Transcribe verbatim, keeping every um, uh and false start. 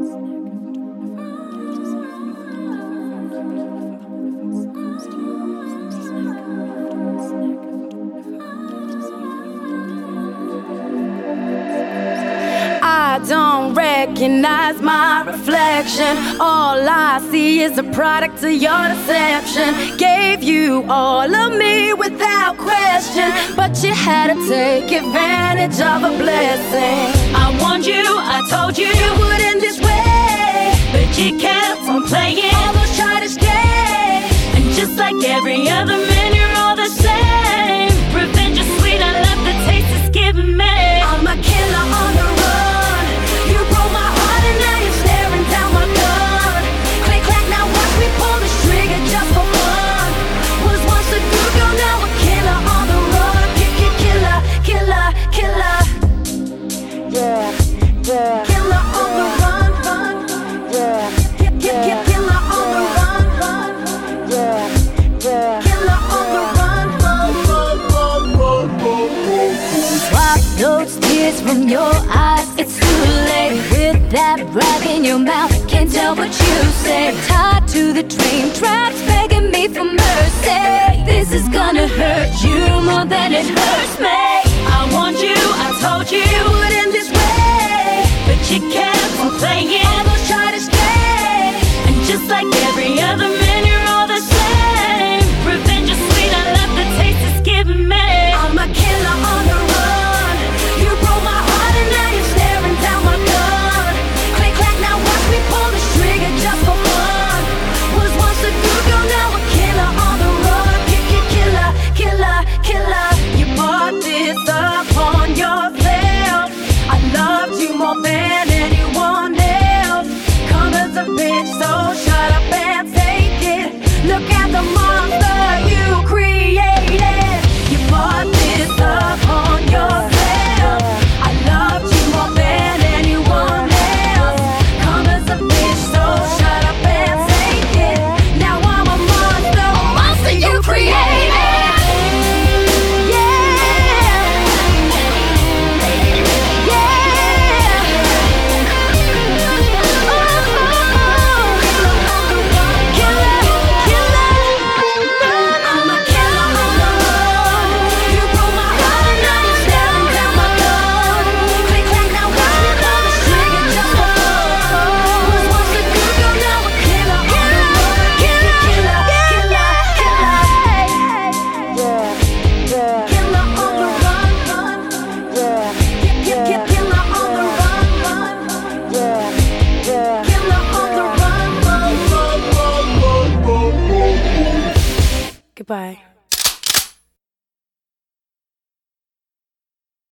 I don't recognize my reflection. All I see is a product of your deception. Gave you all of me without question, but you had to take advantage of a blessing. I warned you, I told you it would end this way, but you kept on playing all those childish games. And just like every other man, you're all the same. Revenge is sweet, I love the taste it's giving me. I'm a killer on the run. You broke my heart and now you're staring down my gun. Click clack, now watch me pull this trigger just for fun. Was once a good girl, now a killer on the run. Kick, kick, killer, killer, killer. Yeah, yeah. Killer on the run, run. Yeah, kick, kick, kick, killer on the run, run. Yeah, yeah. Killer on the run, run, run, run, run, run. Swap those tears from your eyes, it's too late. With that rag in your mouth, can't tell what you say. Tied to the train tracks, begging me for mercy. This is gonna hurt you more than it hurts me. I warned you, I told you it would end this way, but you kept on playing all those childish games. And just like every other man, you're all the same. Revenge is sweet, I love the taste it's giving me. I'm a killer on the run. You broke my heart and now you're staring down my gun. Click clack, now watch me pull this trigger just for fun. Was once a good girl, now a killer on the run. Kick, kick, killer, killer, killer. You bought this up on yourself. I loved you more than anyone else. Come as a bitch, so shut up and take it. Look at the monster you created. You bought this up on yourself. I loved you more than anyone else. Come as a bitch, so shut up and take it. Now I'm a monster, a monster you created. Goodbye.